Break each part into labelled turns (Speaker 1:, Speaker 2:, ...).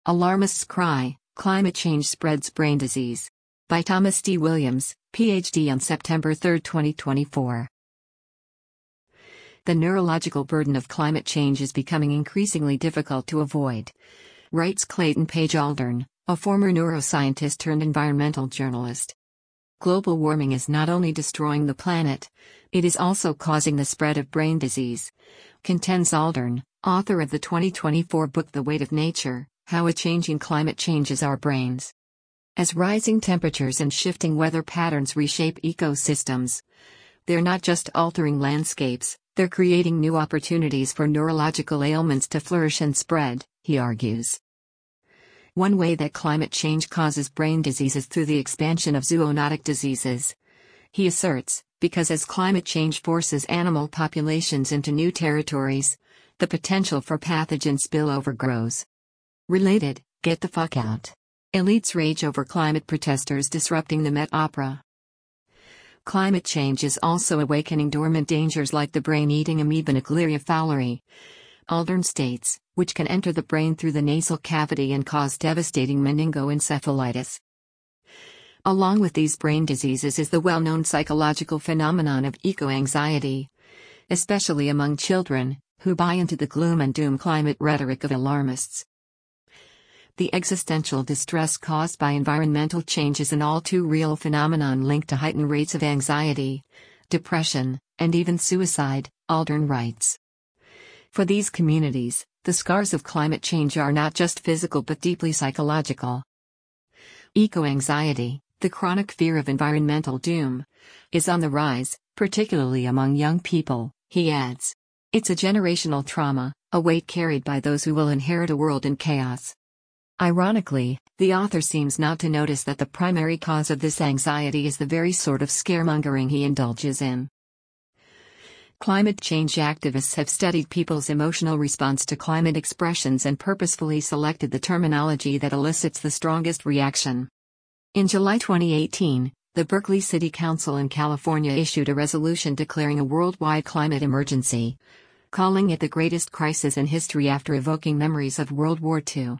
Speaker 1: Alarmists Cry, Climate Change Spreads Brain Disease. By Thomas D. Williams, Ph.D. on September 3, 2024. The neurological burden of climate change is becoming increasingly difficult to avoid, writes Clayton Page Aldern, a former neuroscientist turned environmental journalist. Global warming is not only destroying the planet, it is also causing the spread of brain disease, contends Aldern, author of the 2024 book The Weight of Nature: How a Changing Climate Changes Our Brains. As rising temperatures and shifting weather patterns reshape ecosystems, they're not just altering landscapes, they're creating new opportunities for neurological ailments to flourish and spread, he argues. One way that climate change causes brain disease is through the expansion of zoonotic diseases. He asserts, because as climate change forces animal populations into new territories, the potential for pathogen spillover grows. Related, get the fuck out. Elites rage over climate protesters disrupting the Met Opera. Climate change is also awakening dormant dangers like the brain-eating amoeba Naegleria fowleri, Aldern states, which can enter the brain through the nasal cavity and cause devastating meningoencephalitis. Along with these brain diseases is the well-known psychological phenomenon of eco-anxiety, especially among children, who buy into the gloom and doom climate rhetoric of alarmists. The existential distress caused by environmental change is an all-too-real phenomenon linked to heightened rates of anxiety, depression, and even suicide, Aldern writes. For these communities, the scars of climate change are not just physical but deeply psychological. Eco-anxiety, the chronic fear of environmental doom, is on the rise, particularly among young people, he adds. It's a generational trauma, a weight carried by those who will inherit a world in chaos. Ironically, the author seems not to notice that the primary cause of this anxiety is the very sort of scaremongering he indulges in. Climate change activists have studied people's emotional response to climate expressions and purposefully selected the terminology that elicits the strongest reaction. In July 2018, the Berkeley City Council in California issued a resolution declaring a worldwide climate emergency, calling it the greatest crisis in history after evoking memories of World War II.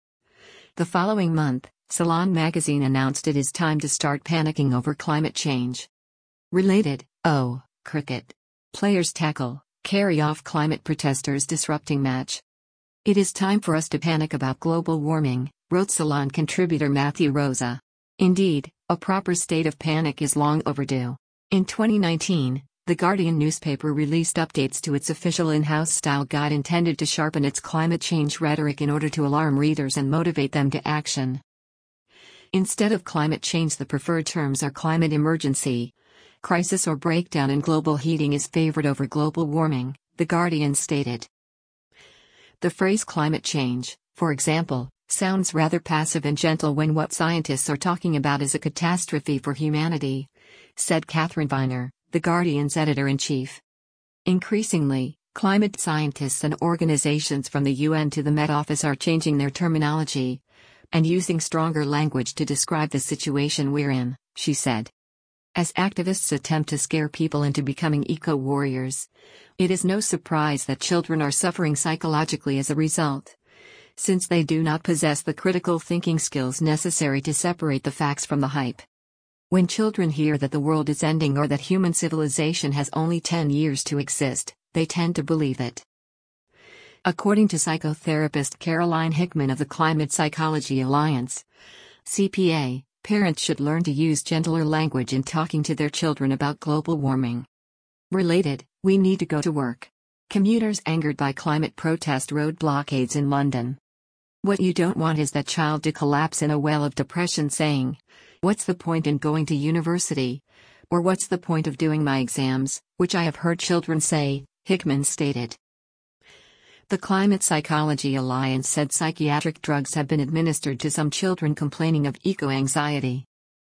Speaker 1: The following month, Salon magazine announced it is time to start panicking over climate change. Related, cricket. Players tackle, carry off climate protesters disrupting match. It is time for us to panic about global warming, wrote Salon contributor Matthew Rosa. Indeed, a proper state of panic is long overdue. In 2019, The Guardian newspaper released updates to its official in-house style guide intended to sharpen its climate change rhetoric in order to alarm readers and motivate them to action. Instead of climate change, the preferred terms are climate emergency. Crisis or breakdown in global heating is favored over global warming, The Guardian stated. The phrase climate change, for example, sounds rather passive and gentle when what scientists are talking about is a catastrophe for humanity, said Catherine Viner, The Guardian's editor-in-chief. Increasingly, climate scientists and organizations from the UN to the Met Office are changing their terminology and using stronger language to describe the situation we're in, she said. As activists attempt to scare people into becoming eco-warriors, it is no surprise that children are suffering psychologically as a result, since they do not possess the critical thinking skills necessary to separate the facts from the hype. When children hear that the world is ending or that human civilization has only 10 years to exist, they tend to believe it. According to psychotherapist Caroline Hickman of the Climate Psychology Alliance, CPA, parents should learn to use gentler language in talking to their children about global warming. Related, we need to go to work. Commuters angered by climate protest road blockades in London. What you don't want is that child to collapse in a well of depression saying, "What's the point in going to university?" Or "What's the point of doing my exams?" which I have heard children say, Hickman stated. The Climate Psychology Alliance said psychiatric drugs have been administered to some children complaining of eco-anxiety.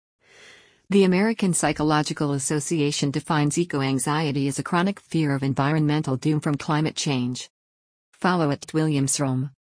Speaker 1: The American Psychological Association defines eco-anxiety as a chronic fear of environmental doom from climate change. Follow at Williamsrom.